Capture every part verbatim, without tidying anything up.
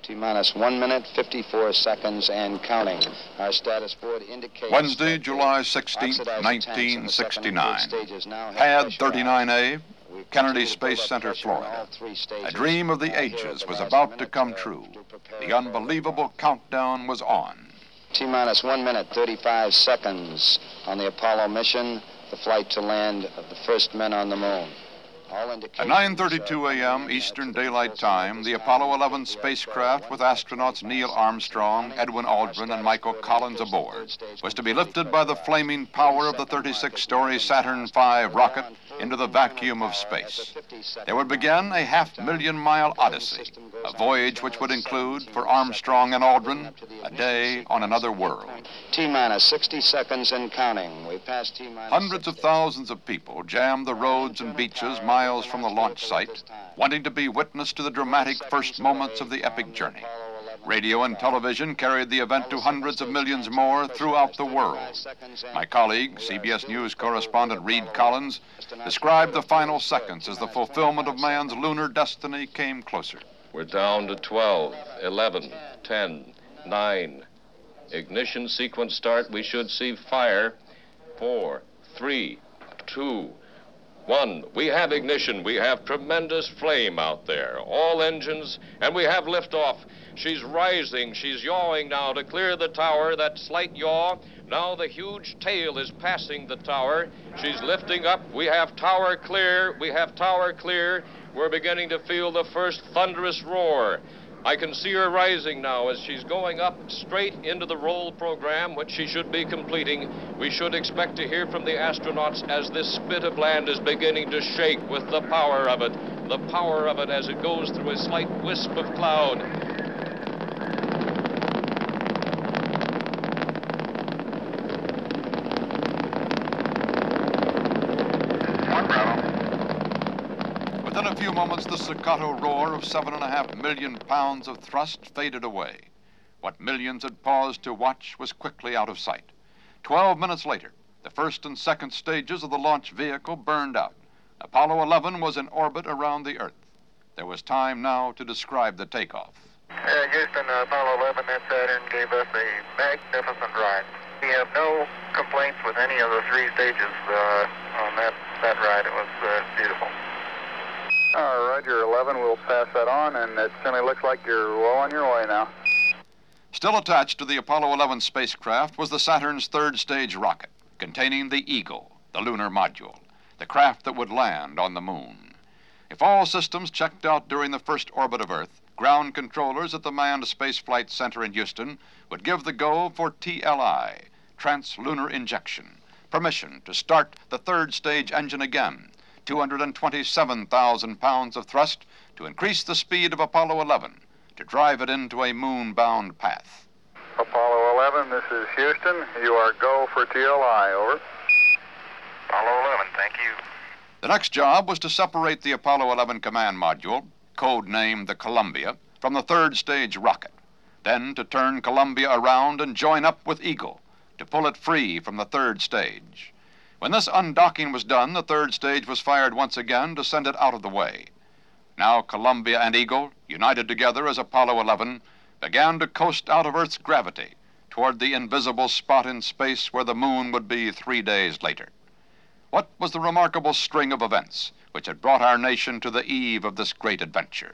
T-minus one minute, fifty-four seconds and counting. Our status board indicates... Wednesday, July sixteenth, nineteen sixty-nine. Pad thirty-nine A, Kennedy Space Center, Florida. A dream of the ages was about to come true. The unbelievable countdown was on. T-minus one minute, thirty-five seconds on the Apollo mission, the flight to land of the first men on the moon. At nine thirty-two a m Eastern Daylight Time, the Apollo eleven spacecraft with astronauts Neil Armstrong, Edwin Aldrin, and Michael Collins aboard was to be lifted by the flaming power of the thirty-six story Saturn five rocket into the vacuum of space. There would begin a half-million-mile odyssey, a voyage which would include, for Armstrong and Aldrin, a day on another world. T-minus sixty seconds and counting. We passed T-minus... Hundreds of thousands of people jammed the roads and beaches miles from the launch site, wanting to be witness to the dramatic first moments of the epic journey. Radio and television carried the event to hundreds of millions more throughout the world. My colleague, C B S News correspondent Reed Collins, described the final seconds as the fulfillment of man's lunar destiny came closer. We're down to twelve, eleven, ten, nine. Ignition sequence start. We should see fire. Four, three, two, one. We have ignition. We have tremendous flame out there. All engines, and we have liftoff. She's rising. She's yawing now to clear the tower. That slight yaw. Now the huge tail is passing the tower. She's lifting up. We have tower clear. We have tower clear. We're beginning to feel the first thunderous roar. I can see her rising now as she's going up straight into the roll program, which she should be completing. We should expect to hear from the astronauts as this spit of land is beginning to shake with the power of it. The power of it as it goes through a slight wisp of cloud. Within a few moments, the staccato roar of seven and a half million pounds of thrust faded away. What millions had paused to watch was quickly out of sight. Twelve minutes later, the first and second stages of the launch vehicle burned out. Apollo eleven was in orbit around the Earth. There was time now to describe the takeoff. Uh, Houston, uh, Apollo eleven, that Saturn gave us a magnificent ride. We have no complaints with any of the three stages uh, on that, that ride. It was uh, beautiful. All right, Roger, eleven, we'll pass that on, and it certainly looks like you're well on your way now. Still attached to the Apollo eleven spacecraft was the Saturn's third stage rocket, containing the Eagle, the lunar module, the craft that would land on the moon. If all systems checked out during the first orbit of Earth, ground controllers at the Manned Space Flight Center in Houston would give the go for T L I, Trans-Lunar Injection, permission to start the third stage engine again, two hundred twenty-seven thousand pounds of thrust to increase the speed of Apollo eleven, to drive it into a moon-bound path. Apollo eleven, this is Houston. You are go for T L I, over. Apollo eleven, thank you. The next job was to separate the Apollo eleven command module, codenamed the Columbia, from the third stage rocket, then to turn Columbia around and join up with Eagle, to pull it free from the third stage. When this undocking was done, the third stage was fired once again to send it out of the way. Now Columbia and Eagle, united together as Apollo eleven, began to coast out of Earth's gravity toward the invisible spot in space where the moon would be three days later. What was the remarkable string of events which had brought our nation to the eve of this great adventure?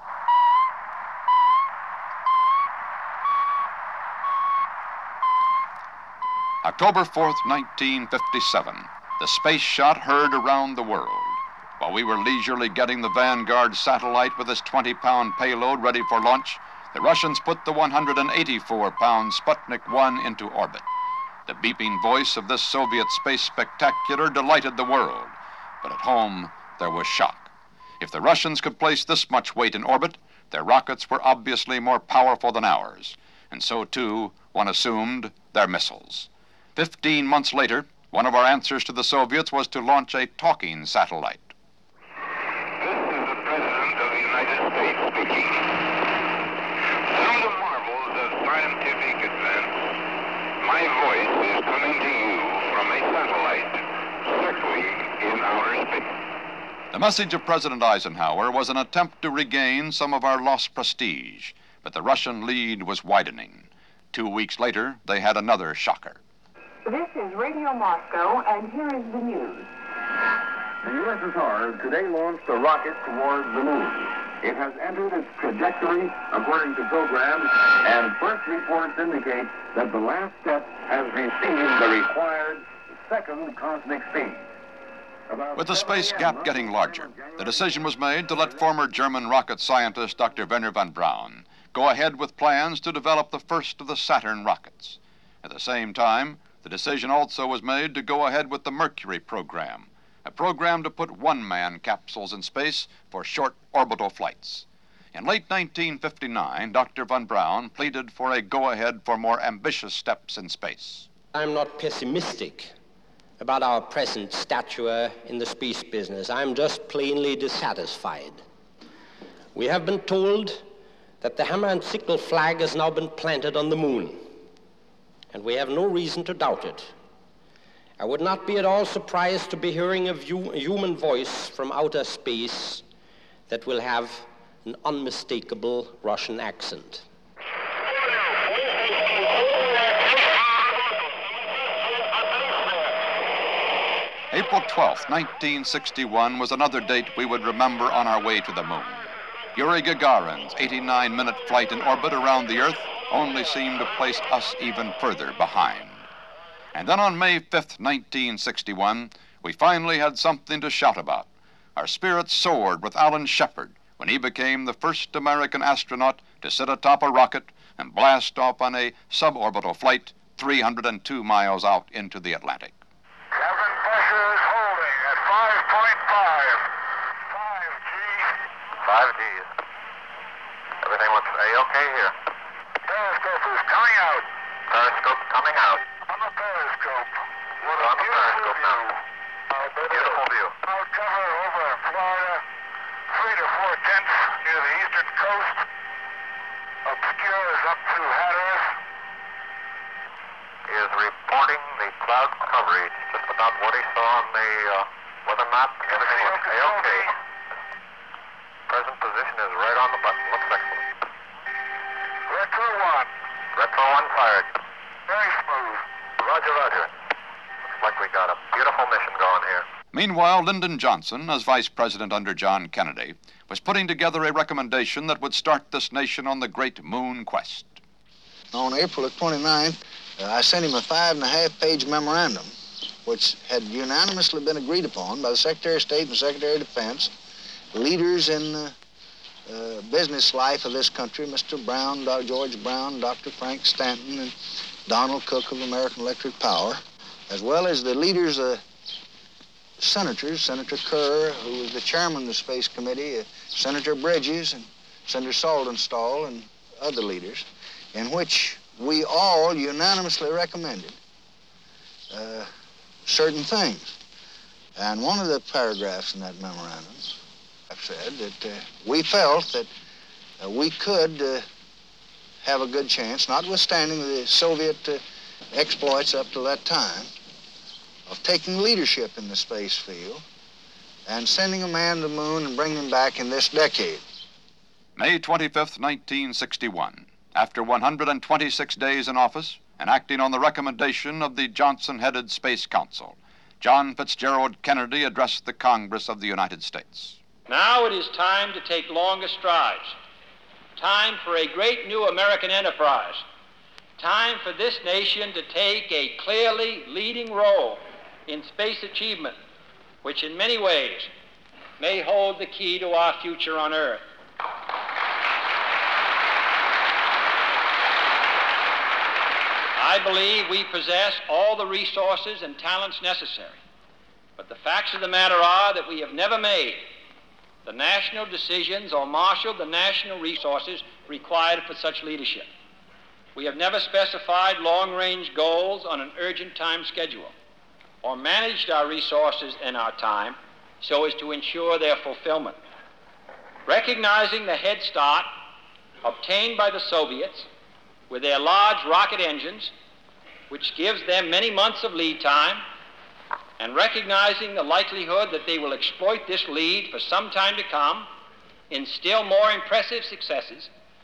October fourth, nineteen fifty-seven, the space shot heard around the world. While we were leisurely getting the Vanguard satellite with its twenty-pound payload ready for launch, the Russians put the one hundred eighty-four pound Sputnik one into orbit. The beeping voice of this Soviet space spectacular delighted the world, but at home there was shock. If the Russians could place this much weight in orbit, their rockets were obviously more powerful than ours, and so too, one assumed, their missiles. Fifteen months later, one of our answers to the Soviets was to launch a talking satellite. This is the President of the United States speaking. Through the marvels of scientific advance, my voice is coming to you from a satellite circling in outer space. The message of President Eisenhower was an attempt to regain some of our lost prestige, but the Russian lead was widening. Two weeks later, they had another shocker. This is Radio Moscow, and here is the news. The U S S R today launched a rocket towards the moon. It has entered its trajectory according to program, and first reports indicate that the last step has received the required second cosmic speed. With the space gap getting larger, the decision was made to let former German rocket scientist Doctor Wernher von Braun go ahead with plans to develop the first of the Saturn rockets. At the same time, the decision also was made to go ahead with the Mercury program, a program to put one-man capsules in space for short orbital flights. In late nineteen fifty-nine, Doctor von Braun pleaded for a go-ahead for more ambitious steps in space. I'm not pessimistic about our present stature in the space business. I'm just plainly dissatisfied. We have been told that the hammer and sickle flag has now been planted on the moon, and we have no reason to doubt it. I would not be at all surprised to be hearing a, view, a human voice from outer space that will have an unmistakable Russian accent. April twelfth, nineteen sixty-one was another date we would remember on our way to the moon. Yuri Gagarin's eighty-nine minute flight in orbit around the Earth only seemed to place us even further behind. And then on May fifth, nineteen sixty-one, we finally had something to shout about. Our spirits soared with Alan Shepard when he became the first American astronaut to sit atop a rocket and blast off on a suborbital flight three hundred two miles out into the Atlantic. Cabin pressure is holding at five point five. five G. five G. Everything looks A-OK here. Periscope is coming out. Periscope coming out. On the periscope. What a on the periscope view. Now. Uh, beautiful view. Cloud cover over Florida. Three to four tenths near the eastern coast. Obscures up to Hatteras. He is reporting the cloud coverage, just about what he saw on the uh, weather map. Everything looks A-OK. Present position is right on the button. Looks excellent. Retro one. Retro one fired. Very smooth. Roger, roger. Looks like we got a beautiful mission going here. Meanwhile, Lyndon Johnson, as vice president under John Kennedy, was putting together a recommendation that would start this nation on the great moon quest. On April the twenty-ninth, uh, I sent him a five and a half page memorandum, which had unanimously been agreed upon by the Secretary of State and the Secretary of Defense, leaders in the uh, business life of this country, Mister Brown, Doctor George Brown, Doctor Frank Stanton, and Donald Cook of American Electric Power, as well as the leaders of senators, Senator Kerr, who was the chairman of the Space Committee, uh, Senator Bridges, and Senator Saltonstall, and other leaders, in which we all unanimously recommended uh, certain things. And one of the paragraphs in that memorandum said that uh, we felt that uh, we could uh, have a good chance, notwithstanding the Soviet uh, exploits up to that time, of taking leadership in the space field and sending a man to the moon and bringing him back in this decade. May twenty-fifth, nineteen sixty-one. After one hundred twenty-six days in office and acting on the recommendation of the Johnson-headed Space Council, John Fitzgerald Kennedy addressed the Congress of the United States. Now it is time to take longer strides. Time for a great new American enterprise. Time for this nation to take a clearly leading role in space achievement, which in many ways may hold the key to our future on Earth. I believe we possess all the resources and talents necessary, but the facts of the matter are that we have never made the national decisions or marshaled the national resources required for such leadership. We have never specified long-range goals on an urgent time schedule or managed our resources and our time so as to ensure their fulfillment. Recognizing the head start obtained by the Soviets with their large rocket engines, which gives them many months of lead time, and recognizing the likelihood that they will exploit this lead for some time to come in still more impressive successes,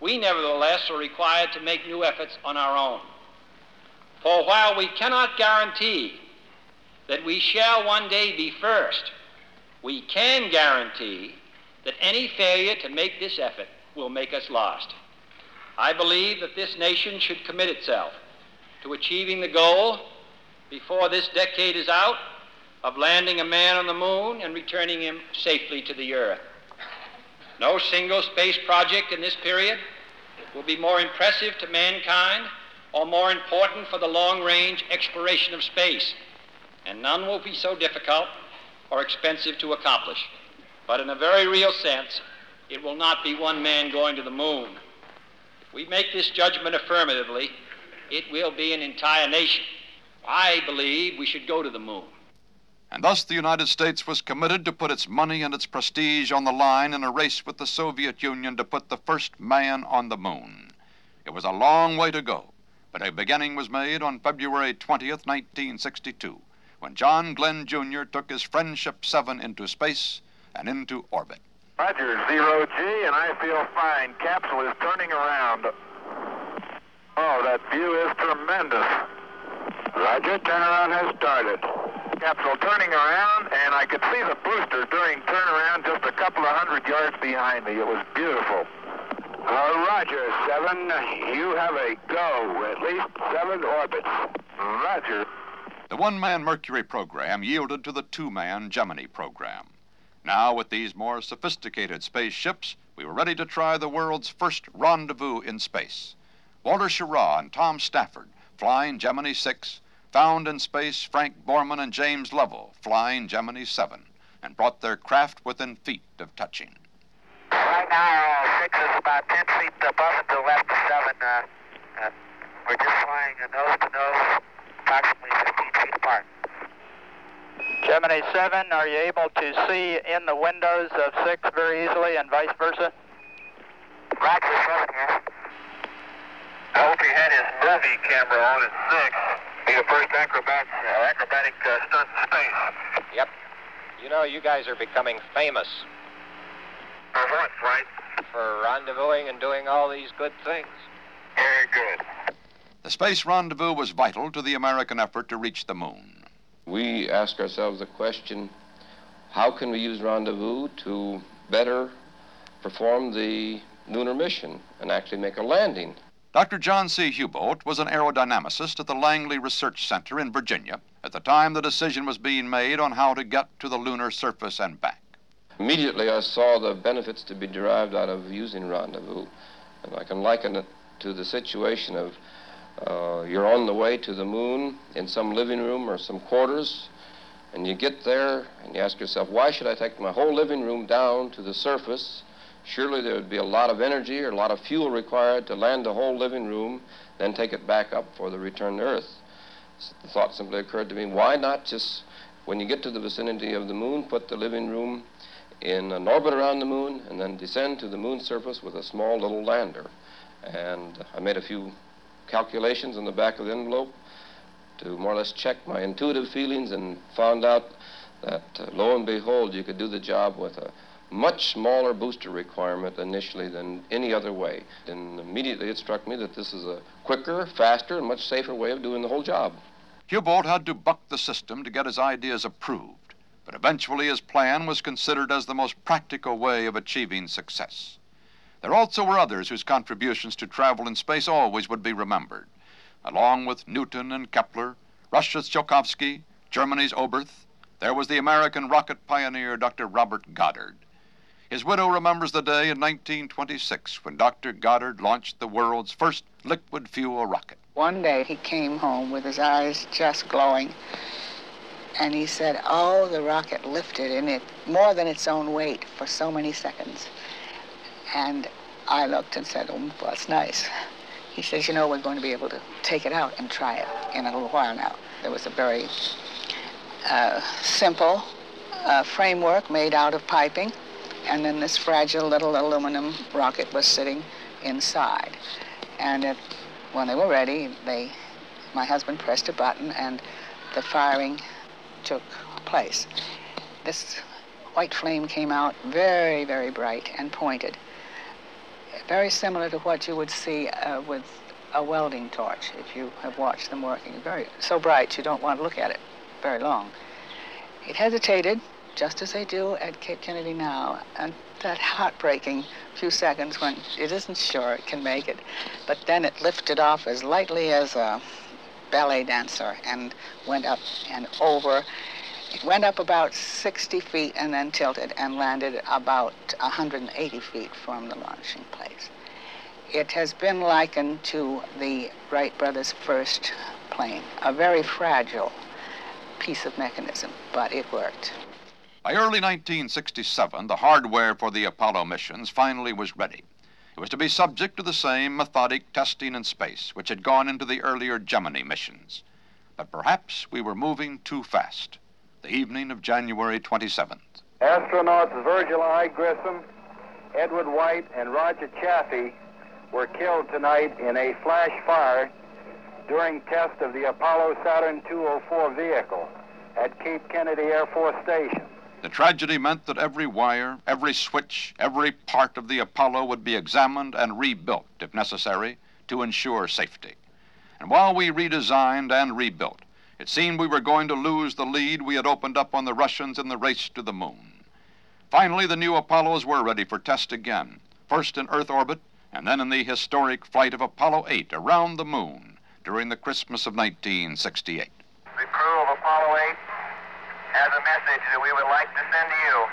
we nevertheless are required to make new efforts on our own. For while we cannot guarantee that we shall one day be first, we can guarantee that any failure to make this effort will make us lost. I believe that this nation should commit itself to achieving the goal before this decade is out of landing a man on the moon and returning him safely to the earth. No single space project in this period will be more impressive to mankind or more important for the long-range exploration of space, and none will be so difficult or expensive to accomplish. But in a very real sense, it will not be one man going to the moon. If we make this judgment affirmatively, it will be an entire nation. I believe we should go to the moon. And thus the United States was committed to put its money and its prestige on the line in a race with the Soviet Union to put the first man on the moon. It was a long way to go, but a beginning was made on February twentieth, nineteen sixty-two, when John Glenn Junior took his Friendship seven into space and into orbit. Roger, zero G, and I feel fine. Capsule is turning around. Oh, that view is tremendous. Roger, turnaround has started. Capsule turning around, and I could see the booster during turnaround just a couple of hundred yards behind me. It was beautiful. Uh, Roger, seven. You have a go. At least seven orbits. Roger. The one-man Mercury program yielded to the two-man Gemini program. Now, with these more sophisticated spaceships, we were ready to try the world's first rendezvous in space. Walter Schirra and Tom Stafford, flying Gemini six, found in space Frank Borman and James Lovell, flying Gemini seven, and brought their craft within feet of touching. Right now, uh, six is about ten feet above and to the left of seven. Uh, uh, we're just flying nose to nose, approximately fifteen feet apart. Gemini seven, are you able to see in the windows of six very easily and vice versa? Roger, seven here. I hope you had his movie camera on at six. Be the first acrobat, uh, acrobatic uh, stunt in space. Yep. You know, you guys are becoming famous. For what, right? For rendezvousing and doing all these good things. Very good. The space rendezvous was vital to the American effort to reach the moon. We ask ourselves the question, how can we use rendezvous to better perform the lunar mission and actually make a landing? Doctor John C. Hubolt was an aerodynamicist at the Langley Research Center in Virginia at the time the decision was being made on how to get to the lunar surface and back. Immediately I saw the benefits to be derived out of using rendezvous, and I can liken it to the situation of uh, you're on the way to the moon in some living room or some quarters, and you get there and you ask yourself, why should I take my whole living room down to the surface? Surely there would be a lot of energy or a lot of fuel required to land the whole living room, then take it back up for the return to Earth. So the thought simply occurred to me, why not just, when you get to the vicinity of the moon, put the living room in an orbit around the moon and then descend to the moon's surface with a small little lander. And I made a few calculations in the back of the envelope to more or less check my intuitive feelings and found out that, uh, lo and behold, you could do the job with a much smaller booster requirement initially than any other way. And immediately it struck me that this is a quicker, faster, and much safer way of doing the whole job. Hubolt had to buck the system to get his ideas approved, but eventually his plan was considered as the most practical way of achieving success. There also were others whose contributions to travel in space always would be remembered. Along with Newton and Kepler, Russia's Tsiolkovsky, Germany's Oberth, there was the American rocket pioneer Doctor Robert Goddard. His widow remembers the day in nineteen twenty-six when Doctor Goddard launched the world's first liquid fuel rocket. One day he came home with his eyes just glowing, and he said, oh, the rocket lifted in it more than its own weight for so many seconds. And I looked and said, oh, well, that's nice. He says, you know, we're going to be able to take it out and try it in a little while now. There was a very uh, simple uh, framework made out of piping, and then this fragile little aluminum rocket was sitting inside. And it, when they were ready, they, my husband pressed a button, and the firing took place. This white flame came out very, very bright and pointed. very similar to what you would see uh, with a welding torch if you have watched them working. Very so bright you don't want to look at it very long. It hesitated, just as they do at Cape Kennedy now, and that heartbreaking few seconds when it isn't sure it can make it, but then it lifted off as lightly as a ballet dancer and went up and over. It went up about sixty feet and then tilted and landed about one hundred eighty feet from the launching place. It has been likened to the Wright brothers' first plane, a very fragile piece of mechanism, but it worked. By early nineteen sixty-seven, the hardware for the Apollo missions finally was ready. It was to be subject to the same methodic testing in space which had gone into the earlier Gemini missions. But perhaps we were moving too fast. The evening of January twenty-seventh. Astronauts Virgil I. Grissom, Edward White, and Roger Chaffee were killed tonight in a flash fire during test of the Apollo Saturn two oh four vehicle at Cape Kennedy Air Force Station. The tragedy meant that every wire, every switch, every part of the Apollo would be examined and rebuilt, if necessary, to ensure safety. And while we redesigned and rebuilt, it seemed we were going to lose the lead we had opened up on the Russians in the race to the moon. Finally, the new Apollos were ready for test again, first in Earth orbit, and then in the historic flight of Apollo eight around the moon during the Christmas of nineteen sixty-eight. The crew of Apollo eight has a message that we would like to send to you.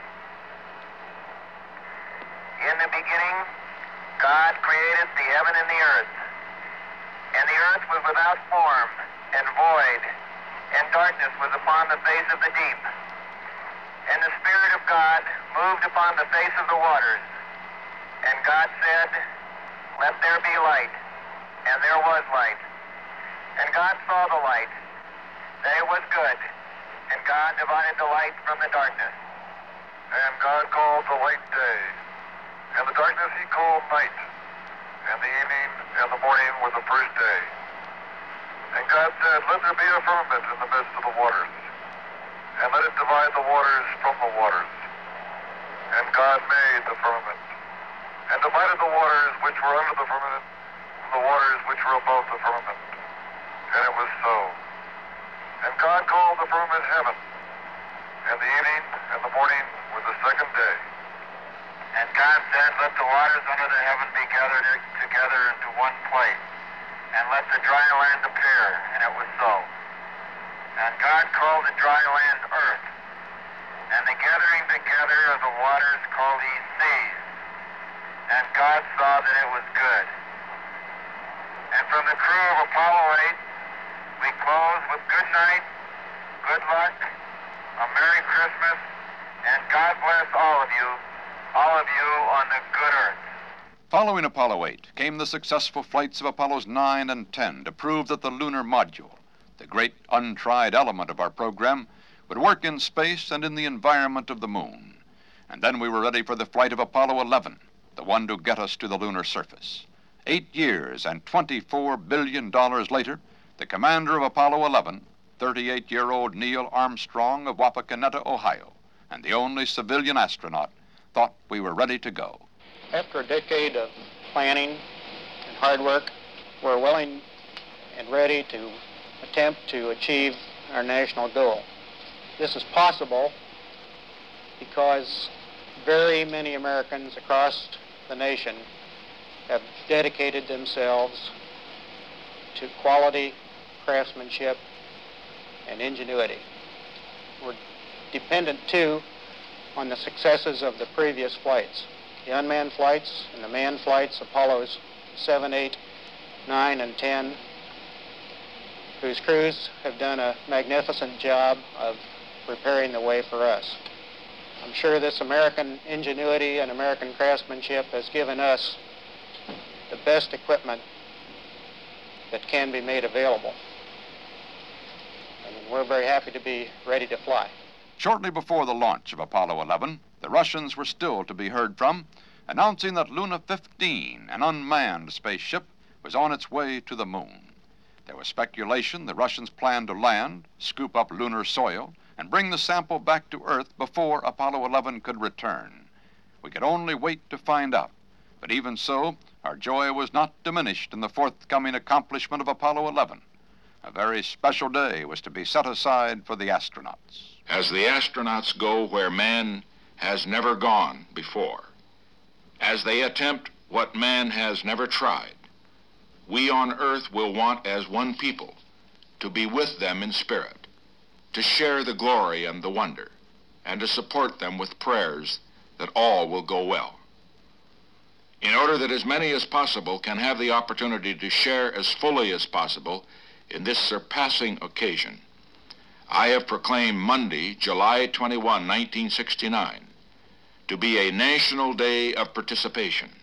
In the beginning, God created the heaven and the earth, and the earth was without form and void, and darkness was upon the face of the deep. And the Spirit of God moved upon the face of the waters. And God said, "Let there be light." And there was light. And God saw the light, that it was good. And God divided the light from the darkness. And God called the light day, and the darkness he called night. And the evening and the morning were the first day. And God said, "Let there be a firmament in the midst of the waters, and let it divide the waters from the waters." And God made the firmament, and divided the waters which were under the firmament from the waters which were above the firmament. And it was so. And God called the firmament heaven, and the evening and the morning were the second day. And God said, "Let the waters under the heaven be gathered together into one place, and let the dry land appear." And it was so. And God called the dry land earth, and the gathering together of the waters called he seas. And God saw that it was good. And from the crew of Apollo eight, we close with good night, good luck, a Merry Christmas, and God bless all of you, all of you on the good earth. Following Apollo eight came the successful flights of Apollos nine and ten to prove that the lunar module, the great untried element of our program, would work in space and in the environment of the moon. And then we were ready for the flight of Apollo eleven, the one to get us to the lunar surface. Eight years and twenty-four billion dollars later, the commander of Apollo eleven, thirty-eight-year-old Neil Armstrong of Wapakoneta, Ohio, and the only civilian astronaut, thought we were ready to go. After a decade of planning and hard work, we're willing and ready to attempt to achieve our national goal. This is possible because very many Americans across the nation have dedicated themselves to quality, craftsmanship, and ingenuity. We're dependent, too, on the successes of the previous flights. The unmanned flights and the manned flights, Apollos seven, eight, nine, and ten, whose crews have done a magnificent job of preparing the way for us. I'm sure this American ingenuity and American craftsmanship has given us the best equipment that can be made available. And we're very happy to be ready to fly. Shortly before the launch of Apollo eleven, the Russians were still to be heard from, announcing that Luna fifteen, an unmanned spaceship, was on its way to the moon. There was speculation the Russians planned to land, scoop up lunar soil, and bring the sample back to Earth before Apollo eleven could return. We could only wait to find out. But even so, our joy was not diminished in the forthcoming accomplishment of Apollo eleven. A very special day was to be set aside for the astronauts. As the astronauts go where man has never gone before, as they attempt what man has never tried, we on Earth will want as one people to be with them in spirit, to share the glory and the wonder, and to support them with prayers that all will go well. In order that as many as possible can have the opportunity to share as fully as possible in this surpassing occasion, I have proclaimed Monday, July twenty-first, nineteen sixty-nine, to be a National Day of Participation.